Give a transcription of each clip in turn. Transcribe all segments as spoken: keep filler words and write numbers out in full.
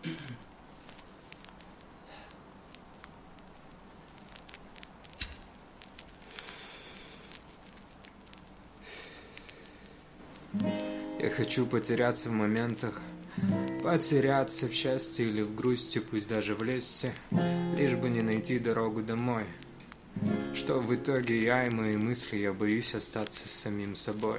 Я хочу потеряться в моментах, потеряться в счастье или в грусти, пусть даже в лесе, лишь бы не найти дорогу домой. Что в итоге я и мои мысли, я боюсь остаться с самим собой.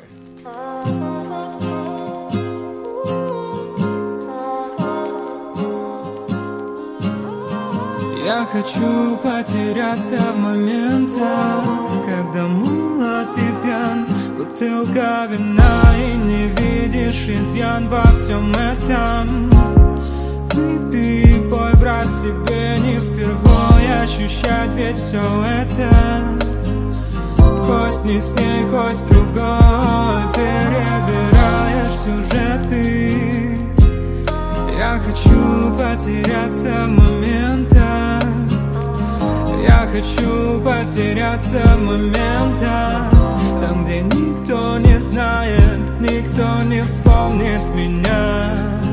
Я хочу потеряться в моментах, когда молод и пьян, бутылка вина, и не видишь изъян во всем этом. Выпей, бой, брат, тебе не впервой ощущать ведь все это. Хоть не с ней, хоть с другой, перебираешь сюжеты. Я хочу потеряться в моментах. Я хочу потеряться в моментах, там, где никто не знает, никто не вспомнит меня.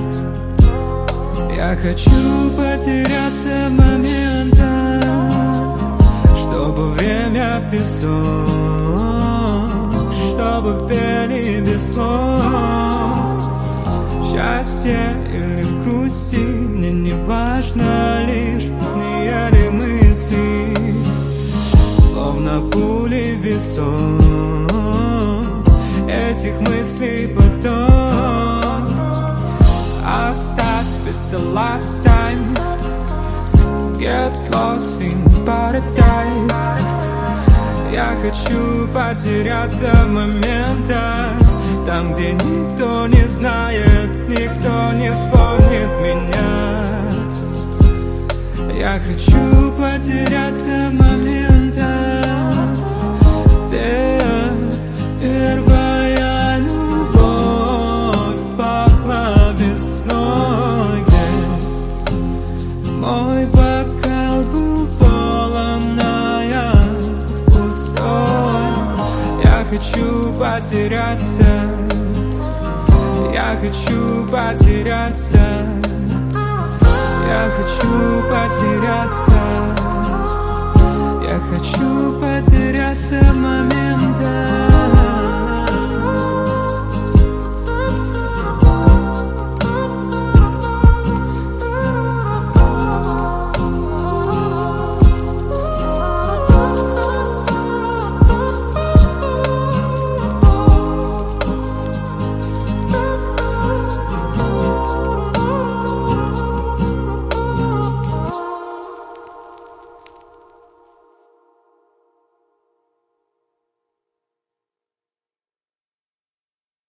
Я хочу потеряться в моментах, чтобы время в песок, чтобы пели без слов. Счастье или в грусти, мне не важно, лишь путные ли мысли, словно пули в висок этих мыслей потом. Оставь это last time, get lost in paradise. Я хочу потеряться в моментах, там, где никто не знает, никто не вспомнит меня. Я хочу потеряться в моментах, где первая любовь пахла весной, где мой бокал был полон, а я пустой. Я хочу потеряться, я хочу потеряться, я хочу потеряться, я хочу потеряться в моментах.